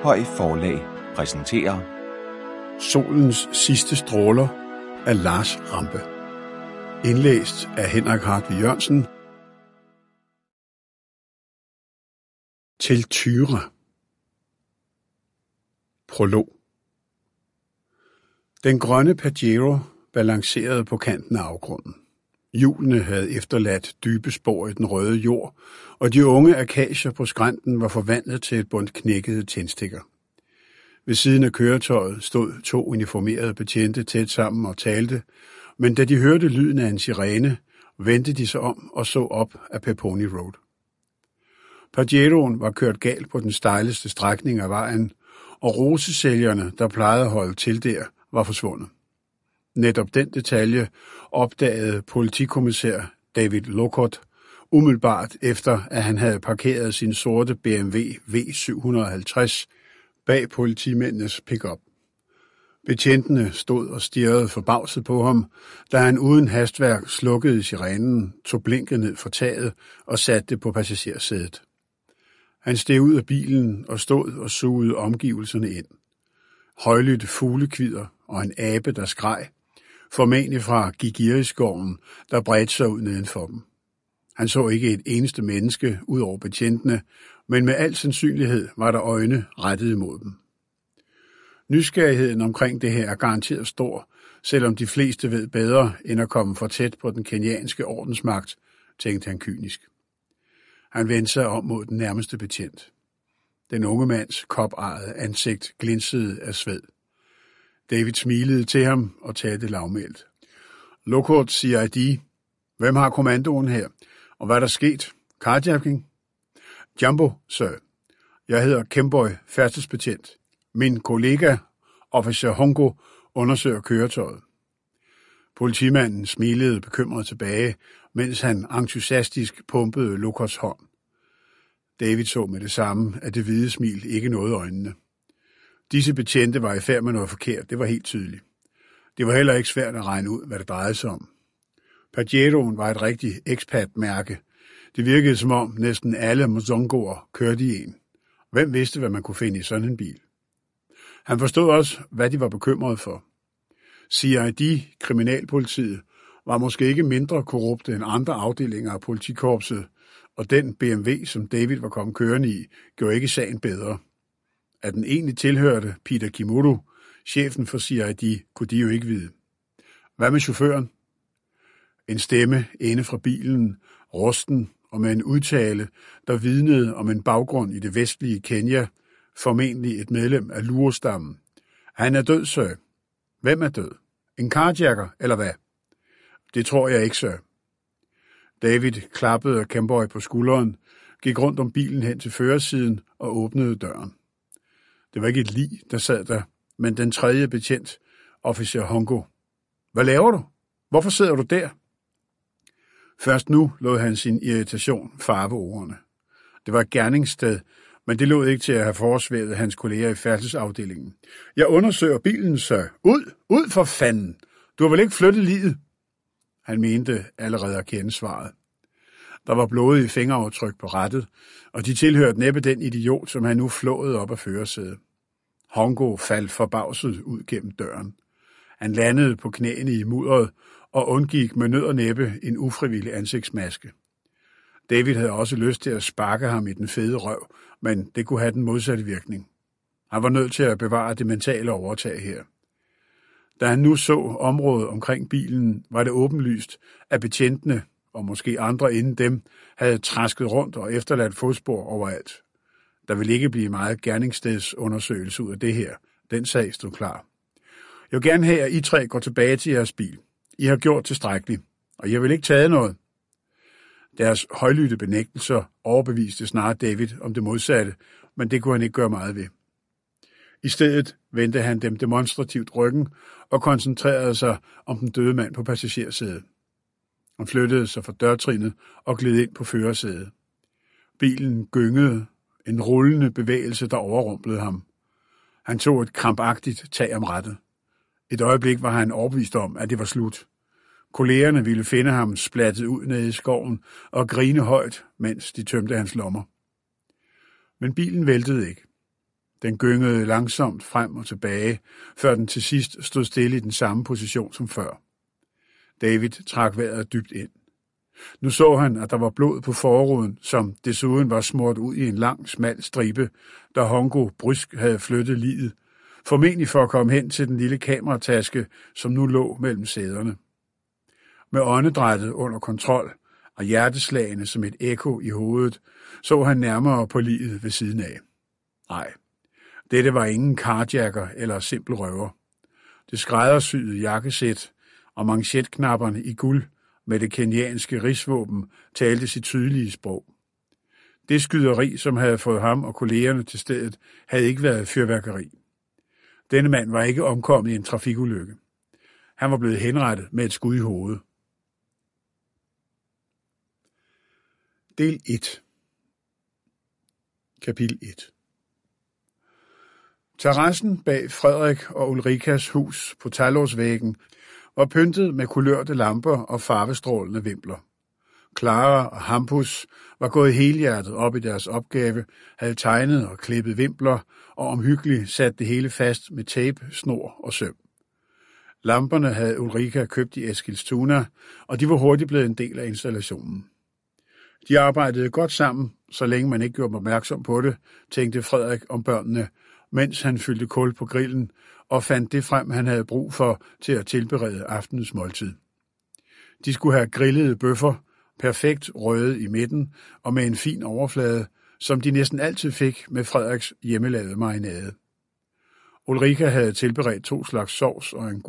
Høj Forlag præsenterer Solens sidste stråler af Lars Rampe. Indlæst af Henrik Hartvig Jørgensen. Til Tyra. Prolog. Den grønne Pajero balancerede på kanten af afgrunden. Hjulene havde efterladt dybe spor i den røde jord, og de unge akacier på skrænten var forvandlet til et bundt knækkede tændstikker. Ved siden af køretøjet stod 2 uniformerede betjente tæt sammen og talte, men da de hørte lyden af en sirene, vendte de sig om og så op af Peponi Road. Pajeroen var kørt galt på den stejleste strækning af vejen, og rosesælgerne, der plejede at holde til der, var forsvundet. Netop den detalje opdagede politikommissær David Lockhart umiddelbart efter, at han havde parkeret sin sorte BMW V750 bag politimændenes pickup. Betjentene stod og stirrede forbavset på ham, da han uden hastværk slukkede sirenen, tog blinket ned fra taget og satte det på passagersædet. Han steg ud af bilen og stod og sugede omgivelserne ind. Højlytte fuglekvider og en abe, der skreg, formentlig fra Gigiriskoven, der bredte sig ud nedenfor dem. Han så ikke et eneste menneske ud over betjentene, men med al sandsynlighed var der øjne rettet imod dem. Nysgerrigheden omkring det her er garanteret stor, selvom de fleste ved bedre end at komme for tæt på den kenyanske ordensmagt, tænkte han kynisk. Han vendte sig om mod den nærmeste betjent. Den unge mands kopejede ansigt glinsede af sved. David smilede til ham og talte lavmælt. Lockhart CID. Hvem har kommandoen her? Og hvad er der sket? Carjacking? Jumbo, sir. Jeg hedder Kemboy, færdselsbetjent. Min kollega, officer Hongo, undersøger køretøjet. Politimanden smilede bekymret tilbage, mens han entusiastisk pumpede Lockharts hånd. David så med det samme, at det hvide smil ikke nåede øjnene. Disse betjente var i færd med noget forkert, det var helt tydeligt. Det var heller ikke svært at regne ud, hvad det drejede sig om. Pajeroen var et rigtigt expat-mærke. Det virkede som om næsten alle mozongoer kørte i en. Hvem vidste, hvad man kunne finde i sådan en bil? Han forstod også, hvad de var bekymrede for. CID, kriminalpolitiet, var måske ikke mindre korrupte end andre afdelinger af politikorpset, og den BMW, som David var kommet kørende i, gjorde ikke sagen bedre. At den egentlig tilhørte Peter Kimuru, chefen for CID, kunne de jo ikke vide. Hvad med chaufføren? En stemme inde fra bilen, rusten og med en udtale, der vidnede om en baggrund i det vestlige Kenya, formentlig et medlem af Luo-stammen. Han er død, sir. Hvem er død? En carjacker, eller hvad? Det tror jeg ikke, sir. David klappede Kemboy på skulderen, gik rundt om bilen hen til førersiden og åbnede døren. Det var ikke et lig, der sad der, men den tredje betjent, officer Hongo. Hvad laver du? Hvorfor sidder du der? Først nu lod han sin irritation farve ordene. Det var et gerningssted, men det lod ikke til at have forsværet hans kolleger i færdselsafdelingen. Jeg undersøger bilen, sir. Ud for fanden! Du har vel ikke flyttet liget? Han mente allerede at kende svaret. Der var blodige fingeraftryk på rattet, og de tilhørte næppe den idiot, som han nu flåede op af førersædet. Hongo faldt forbavset ud gennem døren. Han landede på knæene i mudderet og undgik med nød og næppe en ufrivillig ansigtsmaske. David havde også lyst til at sparke ham i den fede røv, men det kunne have den modsatte virkning. Han var nødt til at bevare det mentale overtag her. Da han nu så området omkring bilen, var det åbenlyst, at betjentene, og måske andre inden dem, havde trasket rundt og efterladt fodspor overalt. Der ville ikke blive meget gerningsstedsundersøgelse ud af det her. Den sag stod klar. Jeg vil gerne have, at I 3 går tilbage til jeres bil. I har gjort tilstrækkeligt, og jeg vil ikke tage noget. Deres højlytte benægtelser overbeviste snart David om det modsatte, men det kunne han ikke gøre meget ved. I stedet vendte han dem demonstrativt ryggen og koncentrerede sig om den døde mand på passagersædet. Han flyttede sig fra dørtrinet og gled ind på førersædet. Bilen gyngede, en rullende bevægelse, der overrumplede ham. Han tog et krampagtigt tag om rattet. Et øjeblik var han overbevist om, at det var slut. Kollegerne ville finde ham splattet ud nede i skoven og grine højt, mens de tømte hans lommer. Men bilen væltede ikke. Den gyngede langsomt frem og tilbage, før den til sidst stod stille i den samme position som før. David trak vejret dybt ind. Nu så han, at der var blod på forruden, som desuden var smurt ud i en lang, smal stribe, da Hongo brysk havde flyttet liget, formentlig for at komme hen til den lille kamerataske, som nu lå mellem sæderne. Med åndedrættet under kontrol og hjerteslagene som et ekko i hovedet, så han nærmere på liget ved siden af. Nej, dette var ingen carjacker eller simpel røver. Det skræddersyede jakkesæt og manchetknapperne i guld med det kenyanske rigsvåben talte sit tydelige sprog. Det skyderi, som havde fået ham og kollegerne til stedet, havde ikke været fyrværkeri. Denne mand var ikke omkommet i en trafikulykke. Han var blevet henrettet med et skud i hovedet. Del 1. Kapitel 1. Terrassen bag Frederik og Ulrikas hus på Talåsvæggen var pyntet med kulørte lamper og farvestrålende vimpler. Clara og Hampus var gået helhjertet op i deres opgave, havde tegnet og klippet vimpler og omhyggeligt sat det hele fast med tape, snor og søm. Lamperne havde Ulrika købt i Eskilstuna, og de var hurtigt blevet en del af installationen. De arbejdede godt sammen, så længe man ikke gjorde opmærksom på det, tænkte Frederik om børnene, mens han fyldte kul på grillen og fandt det frem, han havde brug for til at tilberede aftenens måltid. De skulle have grillede bøffer, perfekt røde i midten og med en fin overflade, som de næsten altid fik med Frederiks hjemmelavede marinade. Ulrika havde tilberedt 2 slags sovs og en